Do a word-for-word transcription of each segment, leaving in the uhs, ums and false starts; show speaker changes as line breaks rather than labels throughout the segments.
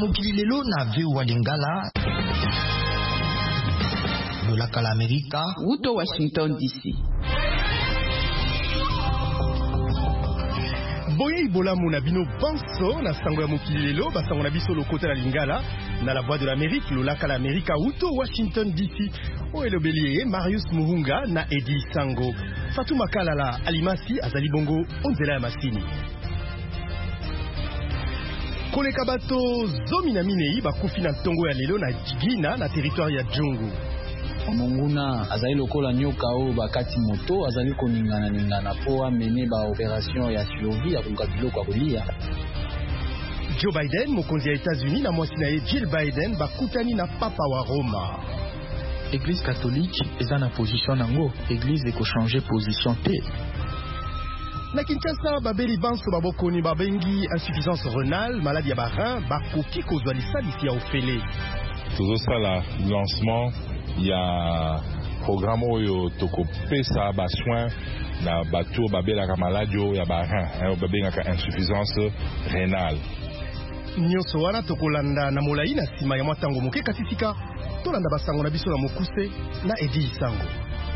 mokili lelo na veo wa Lingala lolaka la Amerika
uto Washington D C.
Boye ibola mona bino banso na sango ya mokili lelo basango na biso lokota la Lingala na la voix de l'Amérique lolaka la Amerika uto Washington D C. O elobelier Marius Muhunga na Edi Sango. Fatou Makalala Alimasi azali bongo onzela ya masini. Koleka bato zomi na minei bakufi na ntongo ya lelo na Jigina na territoire ya Djongo.
Monguna azali lokola nyoka o bakati moto azali koningana ningana po amene ba opération ya survie ya kuka biloko ya kolia.
Joe Biden mokonzi ya États-Unis na mwasi na ye Jill Biden bakutani na papa wa Roma.
Église catholique eza na position nango, église eko changer position te.
Na Kinshasa babeli banso babokoni babengi insuffisance rénale, maladie ya barin, bakoki kozwa lisalisi ya ofele.
Tozosala lancement ya programme oyo tokopesa ba soin na bato babelaka maladie ya barin, babengaka insuffisance rénale.
Nyonso wana tokolanda na molai na sima ya mwatango moke kasi sika tolanda basango na biso na mokuse na Edi Sango.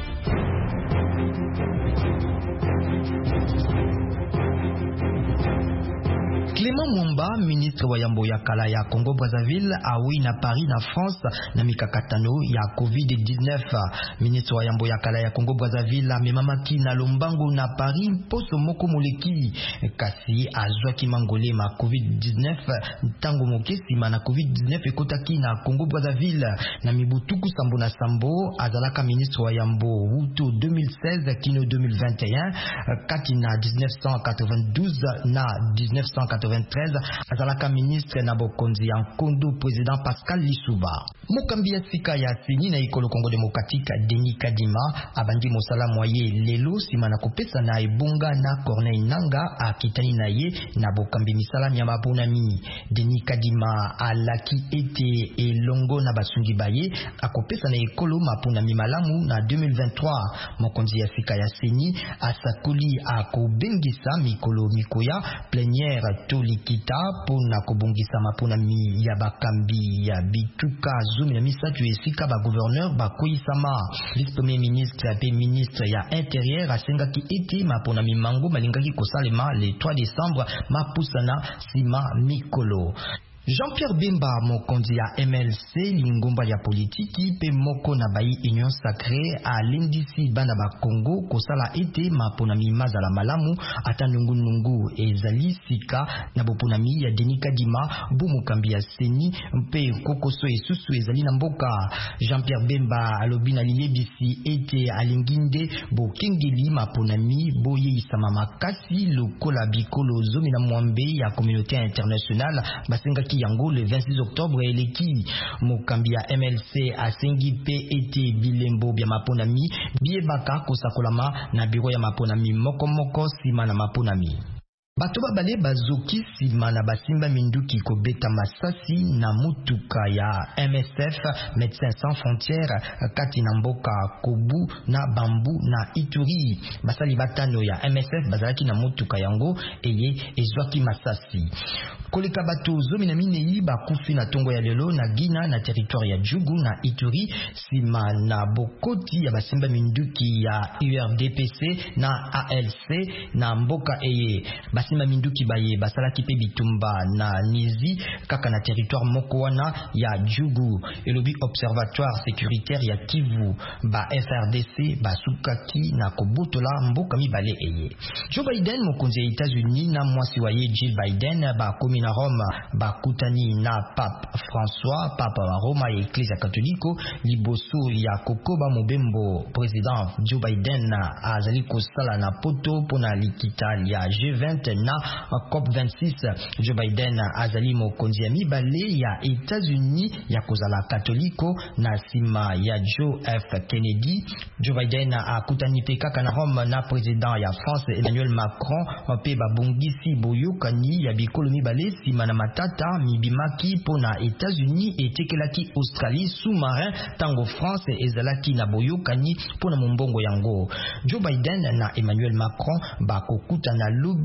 Clément Mwamba, ministre wa yambo ya kala ya Congo Brazzaville, awi na Paris na France na mikakatano ya COVID dix-neuf. Ministre wa yambo ya kala ya Congo Brazzaville amemamaki na lombango na Paris poso moko moleki kasi azwaki mangole ma COVID dix-neuf tango mokesi na COVID dix-neuf ekotaki na Congo Brazzaville na mibutuku sambo na sambo azalaka ministre wa yambo wuto deux mille seize kino deux mille vingt et un kati na dix-neuf cent quatre-vingt-douze na dix-neuf cent quatre-vingt-treize azalaka ministre na bokonzi ya Nkondo président Pascal Lissouba. Mokambi ya sika ya sini na ikolo Congo Démocratique Denis Kadima abandi mosala moye lelo sima na kopesa na ebunga na Corneille Nanga akitani na ye na bokambi misala ya mabonami. Denis Kadima alaki ete elongo na basungi baye akopesa na ikolo maponami malamu na deux mille vingt-trois. Mokonzi ya sika ya sini asakuli akobengisa mikolo mikoya plénière tolikita pona kobongisa maponami ya bakambi ya bituka zomi na misatu esika ba gouverneur ba koisama. Vice premier ministre pe ministre ya intérieur asengaki ete maponami mango malingaki kosalema le trois décembre mapusana sima mikolo. Jean-Pierre Bemba mokonzi ya M L C lingomba ya politiki pe moko na bayi union sacrée a lindisi bana ba Congo kosala ete maponami mazala malamu ata nungu nungu ezali sika na boponami ya Denis Kadima bu mokambi ya seni mpe kokoso esusu ezali na mboka. Jean-Pierre Bemba alobi na liyebisi ete alinginde bo kengeli maponami boye isama makasi lokola bikolo zomi na mwambe ya communauté internationale basengaki yango le vingt-six octobre eleki. Mokambi ya M L C asengi pe ete bilembo bya maponami biebaka kosakolama na biro ya maponami moko moko sima na maponami. Bato babale bazoki sima na basimba minduki kobeta masasi na mutuka ya M S F Médecins Sans Frontières kati na mboka Kobu na Bambu na Ituri. Basali batano ya M S F bazalaki na mutuka yango eye ezwaki masasi. Koleka bato zomi na minei bakufi na tongo ya lelo na Gina na territoire ya Djugu na Ituri sima na bokoti ya basimba minduki ya U R D P C na A L C na mboka eye. Basimba minduki baye basalaki pe bitumba na Nizi kaka na territoire moko wana ya Djugu. Elobi observatoire sécuritaire ya Kivu ba F R D C basukaki na kobotola mboka mibale eye. Joe Biden mokonzi ya États-Unis na mwasi wa ye Jill Biden ba komi na Rome bakutani na Pape François, Papa wa Roma ya Eklezia Katoliko liboso ya kokoba mobembo. President Joe Biden azali kosala na poto pona likita ya G vingt na COP vingt-six. Joe Biden azali mokonzi ya mibale ya États-Unis ya kozala Katoliko na sima ya Joe F Kennedy. Joe Biden akutani pe kaka na Rome na president ya France Emmanuel Macron pe babongisi boyokani ya bikolo mibale sima na matata mibimaki pona États-Unis etekelaki Australie sous-marin tango France ezalaki na boyokani pona mombongo yango. Joe Biden na Emmanuel Macron bakokuta na lobi na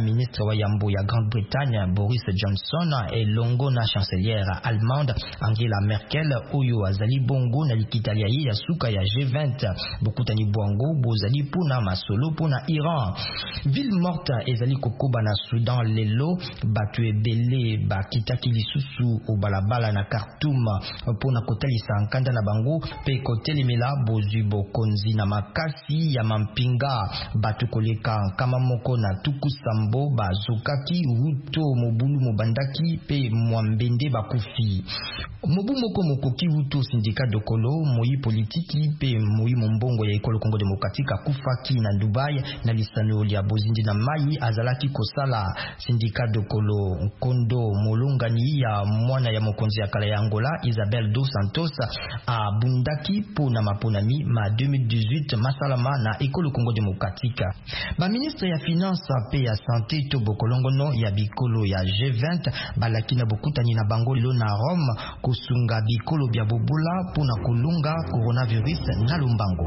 ministre wa yambo ya Grande-Bretagne Boris Johnson elongo na chancelière allemande Angela Merkel oyo azali bongo na likitalia ya suka ya G vingt bokutani bwango bozali puna masolo puna Iran. Ville morte ezali kokoba na Soudan lelo batu ebele bakitaki lisusu o balabala na Khartoum pona kotalisa nkanda na bango pe kotelemela bozwi bokonzi na makasi ya mampinga batu koleka kama moko na tuku sambo bazokaki Ruto mobulu mobandaki pe mwambende bakufi mobu moko mokoki Ruto syndicat de kolo moyi politiki pe moyi mombongo ya ekolo Congo Démocratique akufaki na Dubai na lisano ya bozindi na mai azalaki kosala syndicat de kolo kondo molongani ya mwana ya mokonzi ya kala ya Angola Isabel dos Santos a bundaki po na maponami ma deux mille dix-huit masalama na ekolo Congo Démocratique. Ba ministre ya finance pe ya santé to bokolongono ya bikolo ya G vingt balaki na bokutani na bango lelo na Rome kosunga bikolo bya bobola po na kulunga coronavirus na lumbango.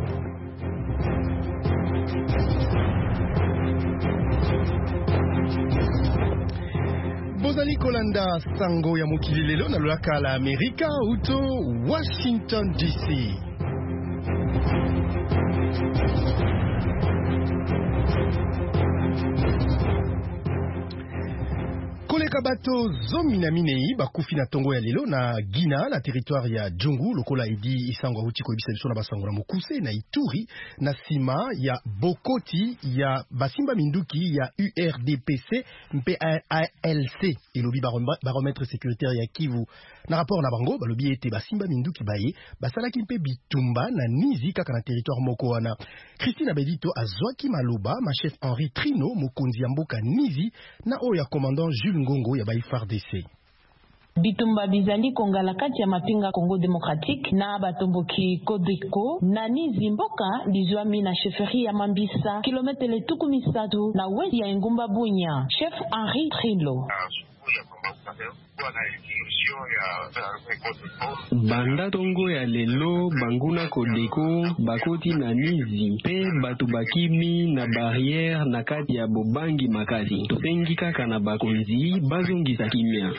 Bozali kolanda sango ya mokili lelo na lolaka la Amerika uto Washington D C. Koleka bato zomi na minei bakufi na tongo ya lelo na Guina na territoire ya Djungu lokola edi isango uti ko ebisa biso na basango na Mukuse na Ituri na sima ya bokoti ya basimba minduki ya U R D P C mpe A L C elobi baromètre sécuritaire ya Kivu na rapport na bango balobi ete basimba minduki baye basalaki mpe bitumba na nizi kaka na territoire moko wana. Christine Bedito azwaki maloba ma chef Henri Trino mokonzi ya mboka nizi na oyo ya commandant Jules Ngongo ya ba F A R D C.
Bitumba bizali kongala kati ya mapinga Congo Démocratique na batomboki Kodeko na nizi mboka lizwami na chefferie ya Mambisa kilometele tuku misatu na wezi ya Ngumba Bunya. Chef Henri Trilo
banda tongo ya lelo banguna Kodeko bakoti na nizi mpe batu bakimi na barrière na kati ya bobangi makasi tosengi kaka na bakonzi bazongisa kimia.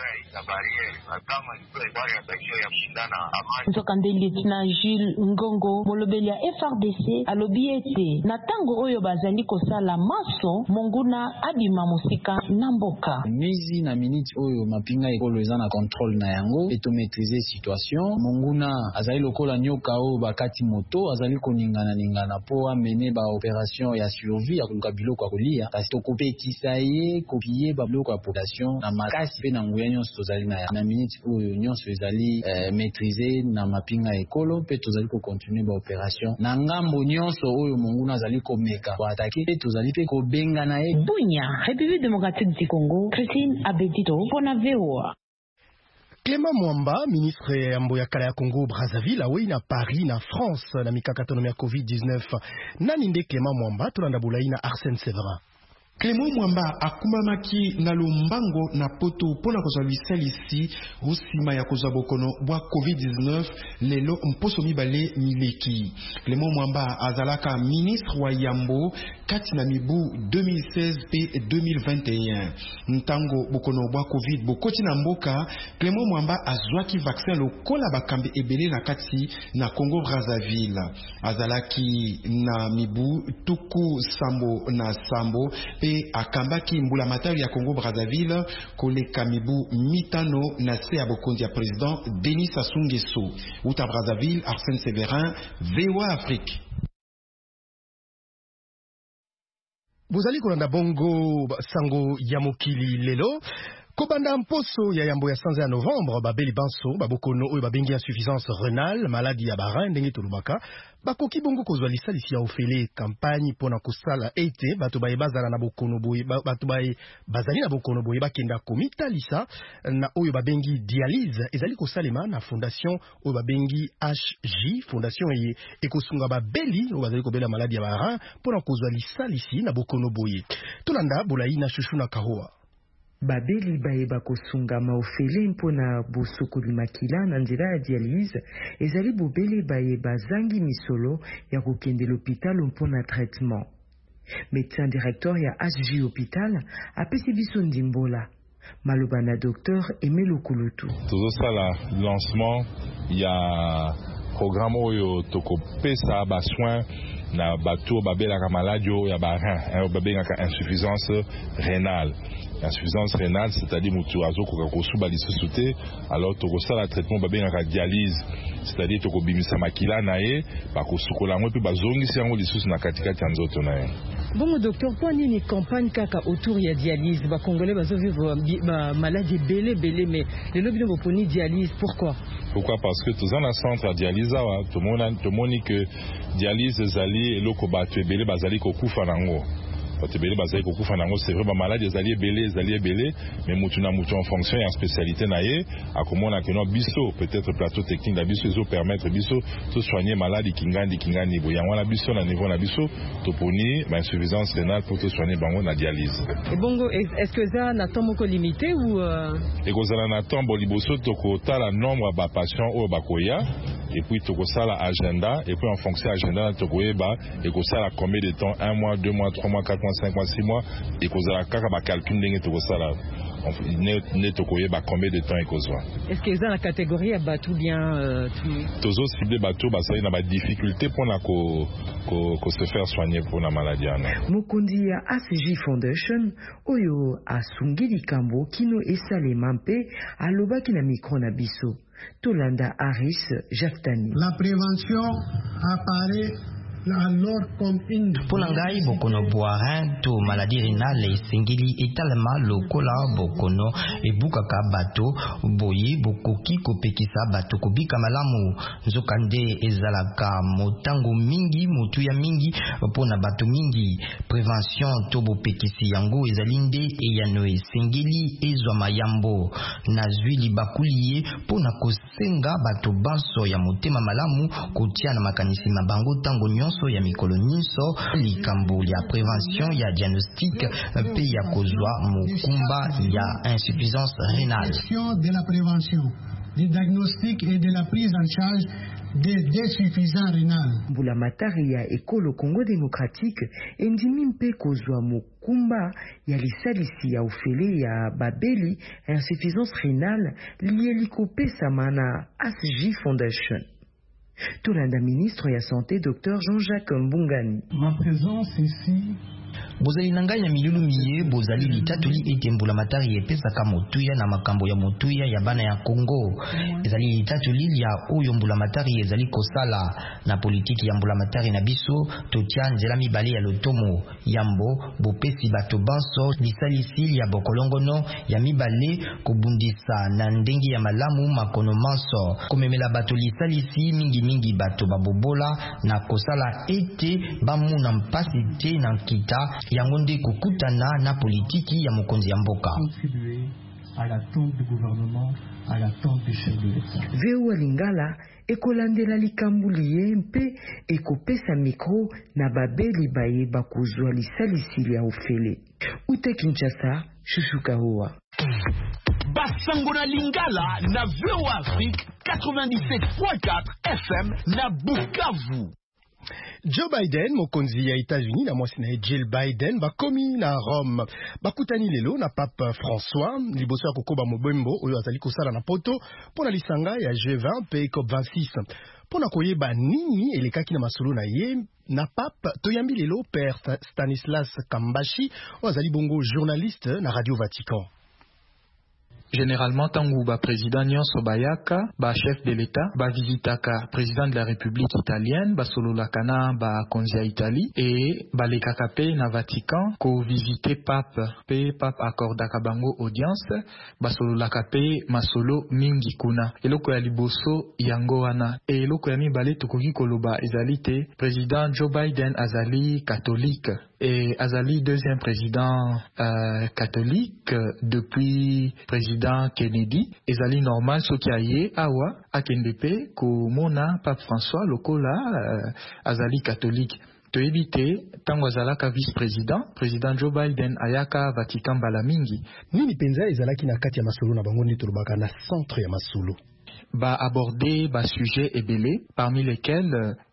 Nzokande Lieutenant Jules Ngongo molobeli ya F R D C alobi ete na tango oyo bazali kosala maso monguna abima musika na mboka
nizi na minute oyo mapinga ekolo eza na contrôle na yango et to maîtriser situation monguna azali lokola nyoka oyo bakati moto azali koningana ningana po amene ba opération ya survie ya koluka biloko ya kolia kasi tokopekisa ye kopie ba biloko ya population na makasi pe na nguya nyonso tozali na ya na minute oyo nyonso ezali eh, maîtriser na mapinga ekolo pe tozali ko continuer ba opération na ngambo nyonso oyo monguna azali komeka ko attaquer pe tozali pe ko benga na ye.
Bunya, République démocratique du Congo, Christine Abedito pona V O A.
Clément Mwamba, ministre ya mbo ya kala ya Congo Brazzaville awe na Paris na France na mikakatano ya COVID dix-neuf. Nani nde Clément Mwamba tolanda bulayi na Arsène Séverin.
Clément Mwamba akumamaki na lombango na poto pona kozwa bisalisi usima ya kozwa bokono bwa COVID dix-neuf lelo mposo mibale mileki. Clément Mwamba azalaka ministre wa yambo kati na mibu deux mille seize pe deux mille vingt et un. Ntango bokono bwa COVID bokoti na mboka, Clément Mwamba azwaki vaccin lokola bakambe ebele na kati na Congo Brazzaville. Azalaki na mibu tuku sambo na sambo pe akambaki mbula matari ya Congo Brazzaville koleka mibu mitano na se ya bokonzi ya président Denis Sassou Nguesso. Uta Brazzaville, Arsène Séverin, V O A Afrique.
Bozali kolanda bongo sango ya mokili lelo. Kobanda mposo ya yambo ya sanza ya novembre babeli banso babokono oyo babengi insuffisance rénale maladie ya barin ndenge tolobaka bakoki bongo kozwa lisalisi ya ofele campagne pona kosala ete bato baye bazala na bokono boye bato baye bazali na bokono boye bakenda komitalisa na oyo babengi dialyse ezali kosalema na fondation oyo babengi H J fondation eye ekosunga babeli oyo bazali kobela maladie ya barin pona kozwa lisalisi na bokono boye tolanda bolayi na shushu na kahoa.
Babeli baye bakosunga maofele mpona bosokoli makila na nzela ya dialyse ezali bobele baye bazangi misolo ya kokende l'hôpital mpona traitement. Médecin directeur ya H J Hôpital apesi biso ndimbola. Maloba na docteur Emelo Kulutu.
Tout ça là, lancement, il y a programme oyo toko pesa ba soin na bato babela ka maladio ya ba rein, babela ka insuffisance rénale. Insuffisance rénale, c'est-à-dire mutu azoko ka kosuba lisusuté, alors toko sala traitement babela ka dialyse, c'est-à-dire toko bimisa makila na ye, ba kosukola ngo pe bazongisi yango lisusu na katikati ya nzoto na ye.
Bon docteur, pour une campagne kaka autour ya dialyse, ba congolais bazo vivre ba maladie belé belé, mais les lobby ne vont pas ni dialyse, pourquoi?
Pourquoi? Parce que tous en a centre à dialyse, tout le monde tout le monde que dialyse zali eloko batwe belé bazali ko kufa nango. C'est vrai, ma maladie est alliée belé, est alliée belé, mais moutouna moutou en fonction et en spécialité naïe, à comment on a que non biso, peut-être plateau technique la biso, ils permettre biso de soigner maladie kingani kingani niveau. Yango la biso na niveau na biso, toponi, ma insuffisance rénale pour te soigner bango na dialyse.
Et bongo, est-ce que ça n'a pas beaucoup limité ou?
Et que ça n'a pas boliboso toko tala nombre de patients au bakoya. Et puis toko ça la agenda et puis en fonction de l'agenda toko eba et que ça la combien de temps, un mois, deux mois, trois mois, quatre mois, cinq mois, six mois et que ça la kaka ba calcul ndenge toko ça la ne toko eba combien de temps et que ça.
Est-ce que ça la catégorie ba tout bien
toujours ciblé bateau ba ça il y a ba difficulté pour na ko ko se faire soigner pour la maladie ana.
Mukundi ya A C J Foundation oyo asungili kambo kino esale mampe aloba kina micro na biso. Tolanda Harris Jaftani.
La prévention apparaît alors comme une
Pona ngai bokono boirin to maladie rénale esengeli etalema lokola bokono ebukaka bato boye bokoki kopekisa bato kobika malamu nzokande ezalaka motango mingi motu ya mingi pona bato mingi prévention to bopekisi yango ezalinde eyano esengeli ezwa mayambo na zwili bakuliye pona kosenga bato banso ya motema malamu kotia na makanisi mabango tango nyonso ya mikolo nyinso likambo ya prévention ya diagnostic pe ya kozwa mokumba ya insuffisance rénale.
De la prévention, du diagnostic et de la prise en charge des désuffisants rénales.
Mbula matari ya ekolo Congo démocratique endimi mpe kozwa mokumba ya lisalisi ya ofele ya babeli insuffisance rénale liye likopesa mana A C J Foundation. Tolanda ministre ya santé Docteur Jean-Jacques Mbungani.
Ma présence ici
bozali nanga ya milulu miye bozali litatuli ete mbula matari epesaka motuya na makambo ya motuya ya bana ya Congo. Ezali litatuli ya oyo mbula matari ezali kosala na politiki ya mbula matari na biso totia nzela mibale ya lotomo yambo bopesi bato banso lisalisi ya bokolongono ya mibale kobundisa na ndenge ya malamu makono manso komemela bato lisalisi mingi mingi bato babobola na kosala ete bamuna mpasi te na kita yango nde kokutana na politiki ya mokonzi ya mboka.
À l'attente du gouvernement, à l'attente du chef de l'État.
Veo Lingala ekolandela likambuliye mpe ekopesa mikro na babeli baye bakuzwa lisalisi ya ofele. Ute Kinshasa, Shushuka Hoa.
Basango na Lingala na Veo Afrique quatre-vingt-dix-sept point quatre F M na Bukavu.
Joe Biden, mokonzi ya États-Unis na mwasi na Jill Biden bakomi na Rome. Bakutani lelo na Pape François liboso ya kokoba mobembo oyo azali kosala na poto pona lisanga ya G vingt pe COP vingt-six. Pona koyeba nini elekaki na masolo na ye na Pape toyambi lelo Père Stanislas Kambashi oyo azali bongo journaliste na Radio Vatican.
Généralement, tangu ba président nyonso bayaka, ba chef de l'État, ba visitaka président de la République italienne, ba sololakana ba konzi ya Italie, et ba lekaka pe na Vatican, ko visiter pape, pe pape accordaka bango audience, ba sololaka pe masolo mingi kuna. Eloko ya liboso yango wana, e eloko ya mibale tokoki koloba ezali te, président Joe Biden azali catholique. Et Azali, deuxième président euh, catholique euh, depuis président Kennedy. Azali normal ce qui a yé awa akendepe ko mona Pape François lokola euh, Azali catholique. To éviter tango azalaka vice-président, président Joe Biden ayaka Vatican balamingi.
Nini penza ezalaki na kati ya masolo na bango ndito lobaka na centre ya masolo.
Ba aborder ba sujet ebele parmi lesquels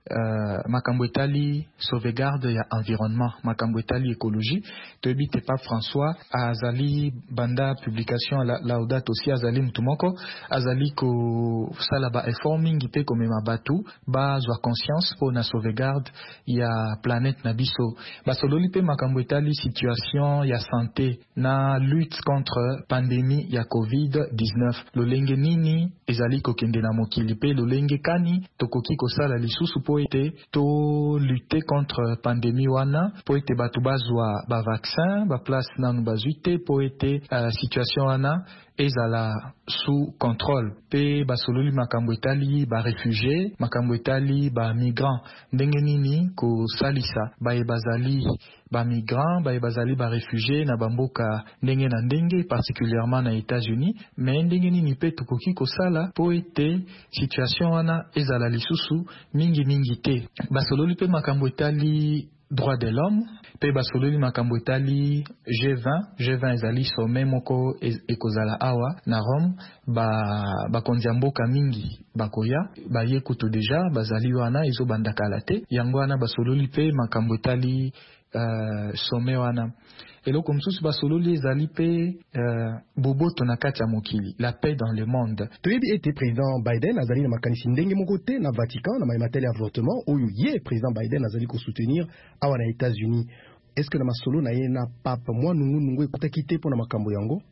uh, makambo etali sauvegarde ya environnement, makambo etali écologie. Toyebi te Pape François azali banda publication la Laudato aussi azali mutumoko azali ko sala ba effort mingi pe komema batu ba zwa conscience po na sauvegarde ya planète na biso. Basololi pe makambo etali situation ya santé na lutte contre pandémie ya covid dix-neuf. Lolenge nini ezali kokende na mokili pe lolenge kani tokoki kosala lisusu po ete to lutter contre pandémie wana po ete batu bazwa ba vaccin ba place nanu bazuite po ete uh, situation wana ezala sous contrôle pe basololi makambo etali ba réfugié makambo etali ba migrant ndenge nini ko salisa ba ebazali ba migrant ba ebazali ba réfugié na bamboka ndenge na ndenge particulièrement na États-Unis mais ndenge nini pe tukoki ko sala po ete situation wana ezala lisusu mingi mingi te. Basololi pe makambo etali droit de l'homme pe basololi makambo etali G vingt G vingt ezali sommet moko ekozala awa na Rome ba bakonzi ya mboka mingi bakoya baye kutu deja bazali wana ezobanda kala te yango wana basololi pe makambo etali uh, sommet wana eloko mosusu basololi ezali pe uh, boboto na kati ya mokili la paix dans le monde.
Toyebi ete président Biden azali na makanisi ndenge moko te na Vatican na mayemateli ya avortement oyo ye président Biden azali ko soutenir awa na États-Unis. Est-ce que na masolo na ye na papa mwa nungu nungu ekutaki te pona makambo yango?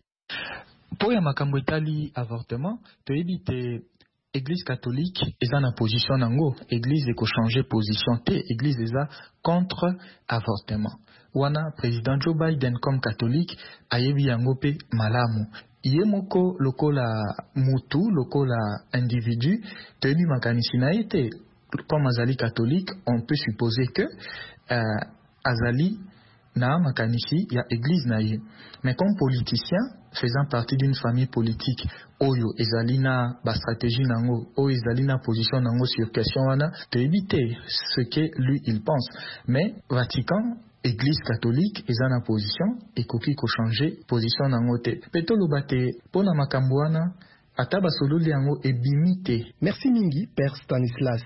Po ya makambo etali avortement toyebi te Église catholique eza na position nango, église eko changer position te, église eza contre avortement. Wana président Joe Biden comme catholique ayebi yango pe malamu. Ye moko lokola mutu, lokola individu, toyebi makanisi na ete comme azali catholique, on peut supposer que euh, azali na makanisi ya église na ye. Mais comme politicien faisant partie d'une famille politique oyo ezali na ba stratégie nango oyo ezali na position nango sur question wana te éviter ce que lui il pense. Mais Vatican Église catholique eza na position ekoki ko changer position nango te. Petolo bate pona makambo wana ata basololi yango ebimi te.
Merci mingi Père Stanislas.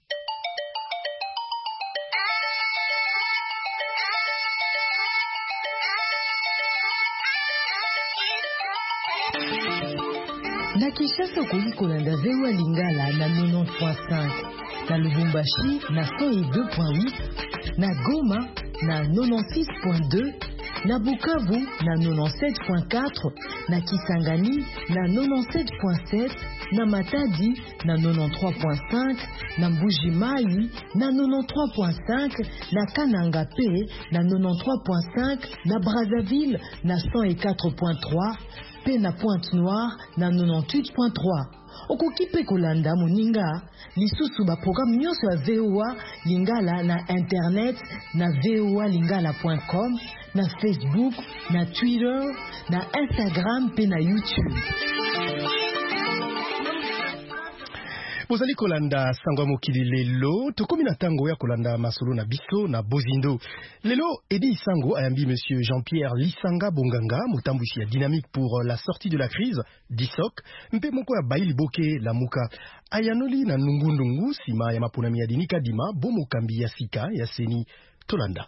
Na Kinshasa okoli kolanda Zewa Lingala na quatre-vingt-dix point cinq, na Lubumbashi na cent deux point huit, na Goma na quatre-vingt-six point deux, na Bukavu na quatre-vingt-dix-sept point quatre, na Kisangani na quatre-vingt-dix-sept point sept, na Matadi na quatre-vingt-treize point cinq, na Mbuji-Mayi na quatre-vingt-treize point cinq, na Kananga P na quatre-vingt-treize point cinq, na Brazzaville na cent quatre point trois, pe na Pointe-Noire na quatre-vingt-dix-huit point trois. Okoki pe kolanda moninga lisusu ba programme nyonso ya V O A Lingala na internet na v o a lingala point com, na Facebook, na Twitter, na Instagram pe na YouTube.
Bozali kolanda sangwa mokili lelo tokomi na tango ya kolanda masolo na biso na Bozindo. Lelo Edi Sango ayambi monsieur Jean-Pierre Lisanga Bonganga mutambwisi ya dynamique pour la sortie de la crise D I S O C mpe moko ya Baili Boke la muka ayanoli na nungundungu sima ya maponami ya dinika dima bomo kambi ya sika ya seni tolanda.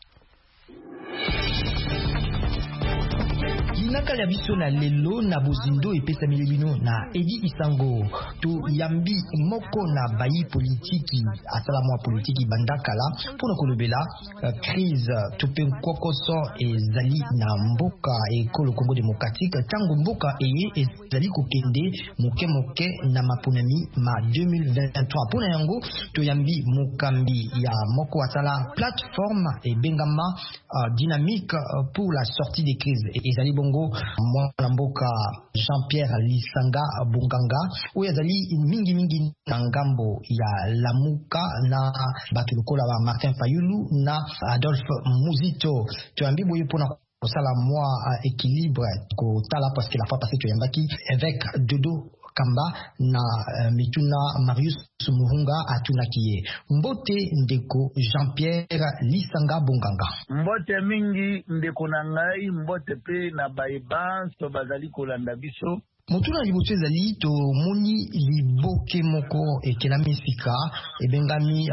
Nakala biso na lelo na Bozindo epesa milibino na Edi Isango to yambi moko na bayi politiki asala mwa politiki bandakala pona kolobela uh, crise tupe kokoso ezali na mboka ekolo Congo démocratique tango mboka eye ezali kokende moke moke na maponami ma deux mille vingt-trois pona yango to yambi mokambi ya moko asala plateforme e bengama uh, dynamique uh, pour la sortie des crises ezali bongo mwana mboka Jean-Pierre Lisanga Bonganga oyo azali mingi mingi na ngambo ya Lamuka na bato lokola ba Martin Fayulu na Adolphe Muzito toyambi boye pona kosala mwa équilibre ko tala parce que la fois passée toyambaki avec Dodo Kamba na uh, mituna Marius Muhunga atunakiye mbote ndeko Jean-Pierre Lisanga Bonganga
mbote mingi ndeko na ngai mbote pe na baiba to bazali kolanda biso
motuna liboso ezali to moni liboke moko ekelami sika ebengami uh,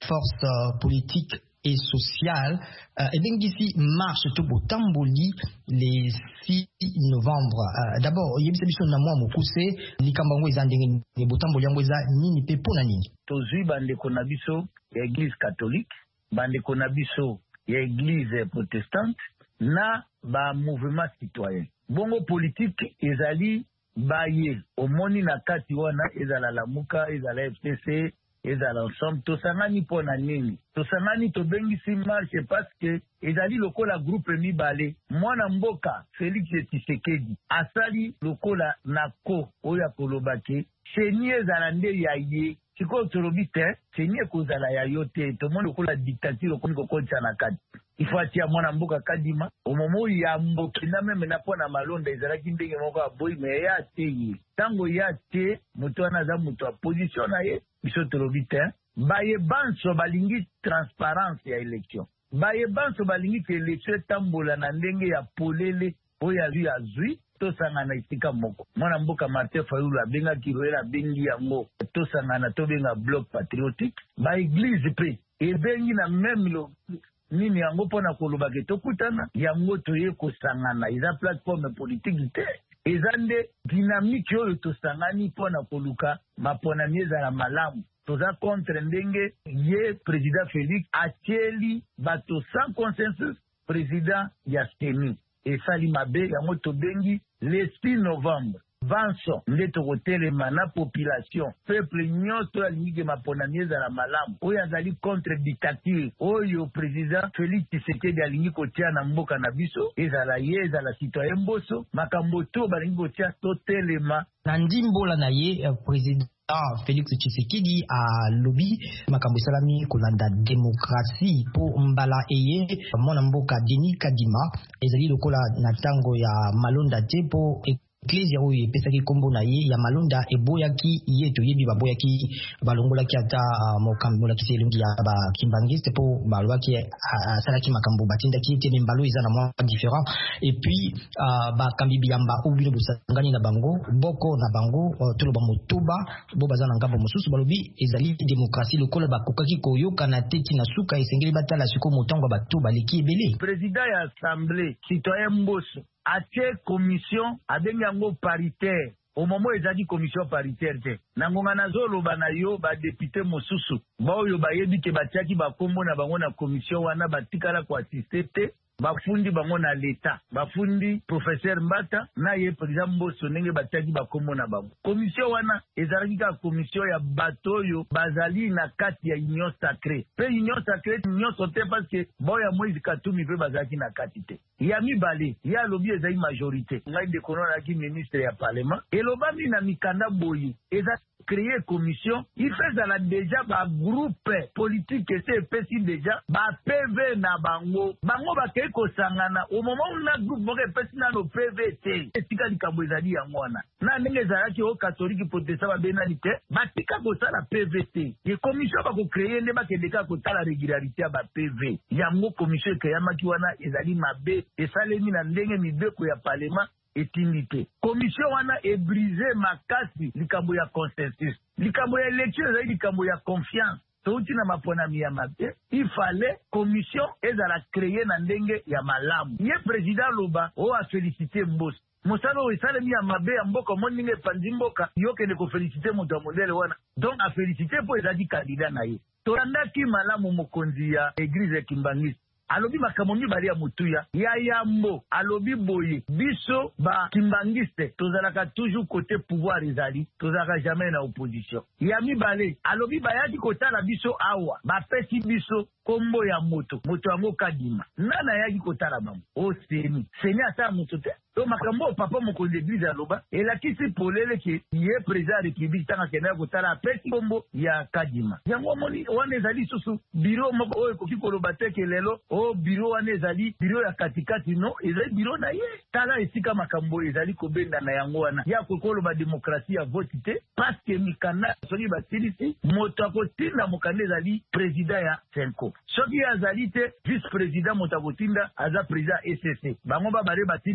forces euh, politiques et sociales. Euh, et bien ici, marche tout beau tamboli les six novembre. Euh, D'abord, il y a une mission na moi mokuse ni kambango ezandenge ni botamboli yango eza nini pe pona nini.
Tozui bande konabiso ya église catholique, bande konabiso ya église protestante na ba mouvement citoyen. Bongo politique ezali baye omoni na kati wana ezala lamuka ezala F T C ezala ensemble tosangani pona nini tosangani tobengisi marche parce que ezali lokola groupe mibale mwana mboka Félix Tshisekedi asali lokola nako oya kolobake cheni ezala nde ya ye siko tolobi te cheni ekozala ya yo te tomoni lokola dictature okomi kokonisa na kati ifatia mwana mboka kadima omomo ya mboki na meme na pona malonda ezalaki ndenge moko aboyi me ya te ye tango ya te moto wana za moto a position na ye biso tolobi te baye banso balingi transparence ya election baye banso balingi ke election tambola na ndenge ya polele oyo azwi azwi tosangana isika moko mwana mboka Martin Fayulu abenga kiroela abengi yango tosangana tobenga bloc patriotique ba église pe ebengi na même lo nini yango pona kolobake tokutana yango toye kosangana eza plateforme politique te eza nde dynamique oyo tosangani pona koluka mapona mieza la malamu toza contre ndenge ye président Félix atieli bato sans consensus président ya Seni esali mabe yango tobengi le six novembre Vanso nde tokotelema na population peuple nyoto alingi mapona mieza la malamu oyo azali contre dictature oyo président Félix Tshisekedi alingi kotia na mboka na biso ezala ye ezala citoyen mboso makambo to balingi kotia totelema
na ndimbola na ye uh, président Félix Tshisekedi a lobby makambo salami kolanda démocratie po mbala eye mwana mboka Denis Kadima ezali lokola na tango ya malonda te po Ecclesia oyo epesaki kombo na ye ya malonda eboyaki ye toyebi baboyaki balongolaki ata uh, mokambo la kiselungi ya ba kimbangiste po balwaki asalaki uh, makambo batindaki te mbalo eza na mwa différent et puis uh, ba kambi biamba obilo busangani na bango boko na bango uh, tolo ba motoba bo bazana ngambo mosusu balobi ezali démocratie lokola bakokaki koyoka na teti na suka esengeli batala siko motango bato baleki ebele
président ya assemblée citoyen mboso atie commission abengi yango paritaire au moment ezali commission paritaire te nangonga nazoloba na yo ba député mosusu baoyo bayebi ke batiaki bakombo na bango na commission wana batikala ko assister te bafundi bango na leta bafundi professeur Mbata na ye président Mboso ndenge batiaki bakombo na bango commission wana ezalaki ka commission ya batoyo bazali na kati ya union sacrée pe union sacrée union sote parce que boya Moïse Katumbi pe bazalaki na kati te ya mibale ya lobi ezali majorité ngai de konona ki ministre ya parlement elobami na mikanda boyi eza créer commission il fait ça là déjà ba groupe politique que c'est pesi déjà ba P V na bango bango ba ke ko sangana au moment où na groupe boke pesi na no P V T etika likambo ezali yango wana na ndenge ezalaki o catholique protestant ba benani te batika ko sala P V T ye commission ba ko créer nde ba ke deka ko tala régularité ba P V yango commission ke yamaki wana ezali mabe esalemi na ndenge mibeko ya parlement etindite commission wana e brisé makasi likambo ya consensus likambo ya élection ezali likambo ya confiance touti na mapona miyamabe il fallait commission ezala créer na ndenge ya malamu ye président loba o a félicité Mboso mosala oyo esalemi ya mabe ya mboka mo ndenge epanzi mboka yokende kofélicité moto ya modele wana donc a félicité mpo ezalaki candidat na ye tolandaki malamu mokonzi ya église ya Kimbangisi alobi makambo mibale ya mutuya ya yambo alobi boye biso ba kimbangiste tozalaka toujours côté pouvoir ezali tozalaka jamais na opposition ya mibale alobi bayaki kotala biso awa bapesi biso kombo ya moto moto yango Kadima nana yaki kotala bango o seni seni ata moto te to makambo papa mokonzi église aloba elakisi polele ke ye président ya république tanga kenda kotala apesi kombo ya Kadima yango moni wana ezali susu biro moko oyo koki koloba te ke lelo o biro wana ezali biro ya katikati no ezali biro na ye tala esika makambo ezali kobenda na yango wana ya kokoloba démocratie ya vote te parce que mikanda soki basilisi moto akotinda mokanda ezali président ya Senko soki azali te vice président moto akotinda aza président E C C bango babale batindi te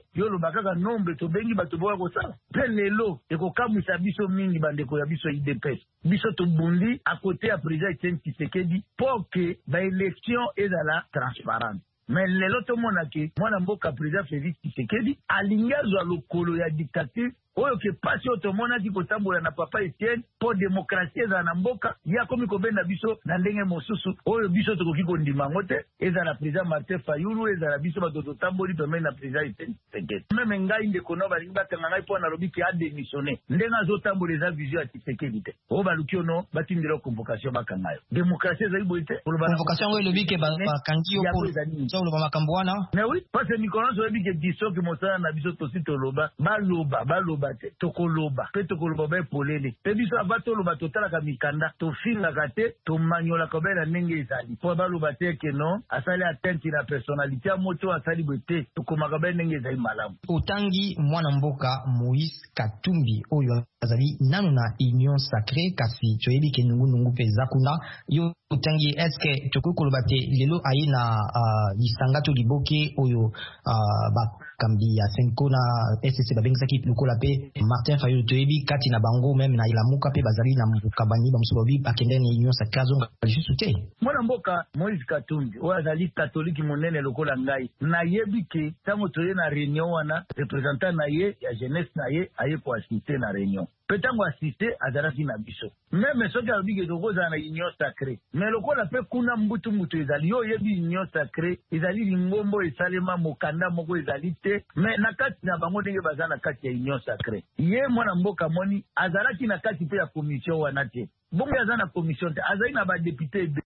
yo lo bakaka nombre to bengi bato boya ko sala pe lelo ekokamwisa biso mingi bandeko ya biso I D P S biso tobundi à côté ya président Etienne Tshisekedi pour que ba élection ezala transparente. Mais lelo tomona ke mwana mboka président Félix Tshisekedi alingazwa lokolo ya dictature oyo ke pasi otomona ki kotambola na papa Etienne po demokrasia eza na mboka ya komi kobenda biso na ndenge mosusu oyo biso tokoki kondima ngo te eza na président Martin Fayulu eza na biso bato totamboli pembeni na président Etienne Tshisekedi. Meme ngai ndeko no balingi batanga ngai mpo nalobi ke adémissionné ndenge azotambola eza vision ya Tshisekedi te oyo baluki ono batindela convocation bakanga yo demokrasia ezali boye te
convocation oyo elobi ke bakangi yo po oloba makambo wana.
Mais oui parce que mikolonso oyebi ke biso ke mosala na biso tosi toloba baloba baloba te tokoloba pe tokoloba ba polele pe biso aba toloba totalaka mikanda tofingaka te tomanyolaka ba na ndenge ezali po baloba te ke non asali atteinte na personnalité ya moto asali bote tokomaka ba ndenge ezali malamu.
Otangi mwana mboka Moïse Katumbi oyo azali nanu na union sacrée kasi toyebi ke nungu nungu peza kuna yo otangi est-ce que tokokoloba te lelo ayi na uh, lisanga to liboke oyo uh, ba kambi ya Senko na S S C babengisaki lokola pe Martin Fayulu toyebi kati na bango même na ilamuka pe bazali na mukabani ba musobi bakende ni union sacrée zonga juste te
mwana mboka Moïse Katumbi oyo azali catholique monene lokola ngai na yebi ke tango toye na réunion wana représentant na ye ya jeunesse na ye aye ko assister na réunion petango assister azalaki na biso même soki alobi ke tokozala na union sacrée mais lokola pe kuna mbutu mbutu ezali yo yebi union sacrée ezali lingombo esalema mokanda moko ezali te mais na kati na bango ndenge baza na kati ya union sacrée ye mwana mboka moni azalaki na kati pe ya commission wana te bongo aza na commission te azali na badepute ebe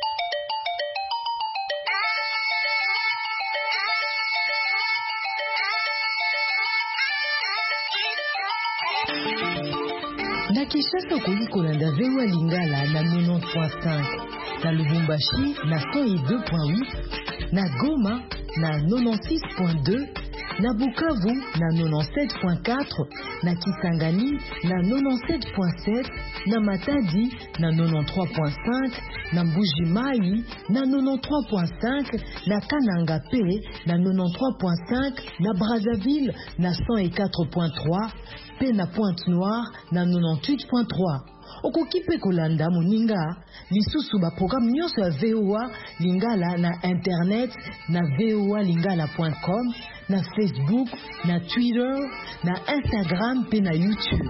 na Kinshasa okoki kolanda V O A Lingala na quatre-vingt-dix point cinq, na Lubumbashi na cent deux point huit, na Goma na quatre-vingt-six point deux, na Bukavu na quatre-vingt-dix-sept point quatre, na Kisangani na quatre-vingt-dix-sept point sept, na Matadi na quatre-vingt-treize point cinq, na Mbuji-Mayi na quatre-vingt-treize point cinq, na Kananga P na quatre-vingt-treize point cinq, na Brazzaville na cent quatre point trois, pe na Pointe-Noire na quatre-vingt-dix-huit point trois. Okoki pe kolanda moninga lisusu ba programme nyonso ya V O A Lingala na internet na v o a lingala point com, na Facebook, na Twitter, na Instagram pe na YouTube.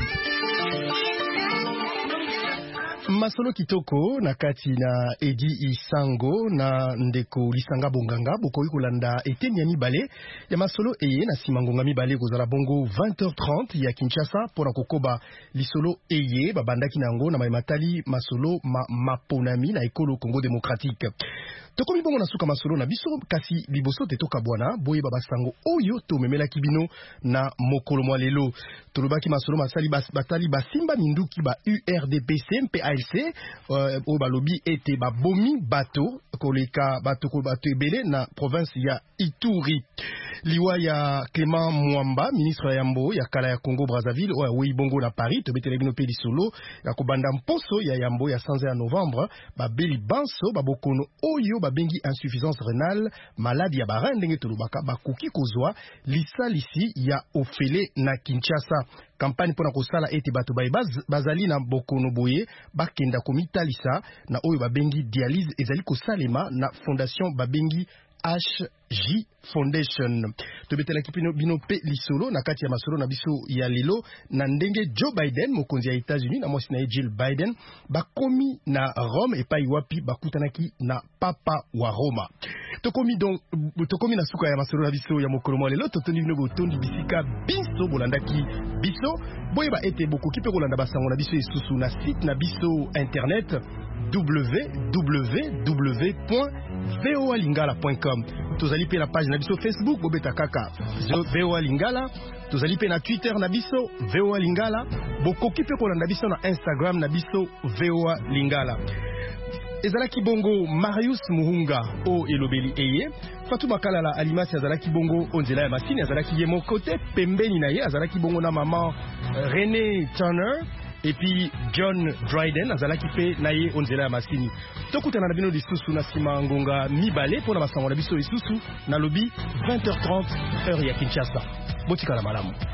Masolo kitoko na kati na Edi Isango na ndeko Lisanga Bonganga bokoki kolanda eteni ya mibale ya masolo eye na simangonga mibale kozala bongo vingt heures trente ya Kinshasa pona kokoba lisolo eye babandaki nango na matali masolo ma maponami na ekolo Congo démocratique. Tokomi bongo na suka masolo na biso kasi liboso te toka bwana boye babasango oyo to memela kibino na mokolo mwa lelo tolobaki masolo masali bas, batali basimba minduki ba U R D P C M P A L C uh, o balobi ete babomi bato koleka bato ko bato ebele na province ya Ituri. Liwa ya Clément Mwamba ministre ya Yambo ya kala ya Congo Brazzaville oya oui bongo na Paris to betele bino pe lisolo ya kobanda mposo ya Yambo ya sanza ya novembre babeli banso babokono oyo babengi insuffisance rénale maladie ya bara ndenge tolobaka bakoki kozwa lisalisi ya ofele na Kinshasa. Campagne pona kosala ete bato baye bazali na bokono boye bakenda komitalisa na oyo babengi dialyse ezali kosalema na fondation babengi H J Foundation. Tobetela kipino bino pe lisolo na kati ya masolo na biso ya lelo na ndenge Joe Biden mokonzi ya États-Unis na mwasi na Jill Biden bakomi na Rome epai wapi bakutanaki na papa wa Roma. Tokomi donc tokomi na suka ya masolo na biso ya mokolo mwa lelo totoni bino botondi bisika biso bolandaki biso boyeba ete bokoki pe kolanda basango na biso esusu na site na biso internet w w w point v o a lingala point com. Tozali pe na page na biso Facebook bobeta kaka V O A Lingala, tozali pe na Twitter na biso V O A Lingala, bokoki pe kolanda biso na Instagram na biso V O A Lingala. Ezalaki bongo Marius Muhunga o elobeli eye Fatou Makalala alimasi azalaki bongo onzela ya masini azalaki ye mokote pembeni na ye azalaki bongo na maman René Turner et puis John Dryden azalaki pe na ye onzela ya masini. Tokutana na bino lisusu na sima ngonga mibale pona basango na biso lisusu na lobi vingt heures trente heure ya Kinshasa. Botika la malamu.